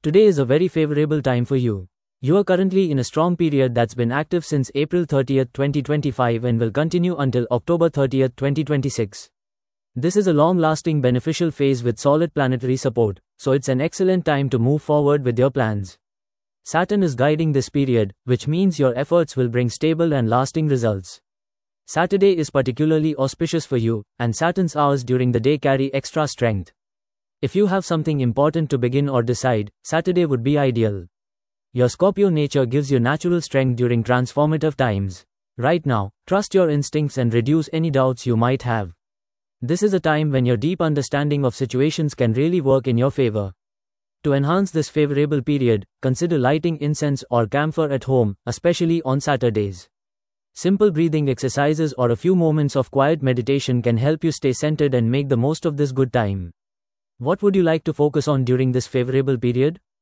Today is a very favorable time for you. You are currently in a strong period that's been active since April 30th, 2025 and will continue until October 30th, 2026. This is a long-lasting beneficial phase with solid planetary support, so it's an excellent time to move forward with your plans. Saturn is guiding this period, which means your efforts will bring stable and lasting results. Saturday is particularly auspicious for you, and Saturn's hours during the day carry extra strength. If you have something important to begin or decide, Saturday would be ideal. Your Scorpio nature gives you natural strength during transformative times. Right now, trust your instincts and reduce any doubts you might have. This is a time when your deep understanding of situations can really work in your favor. To enhance this favorable period, consider lighting incense or camphor at home, especially on Saturdays. Simple breathing exercises or a few moments of quiet meditation can help you stay centered and make the most of this good time. What would you like to focus on during this favorable period?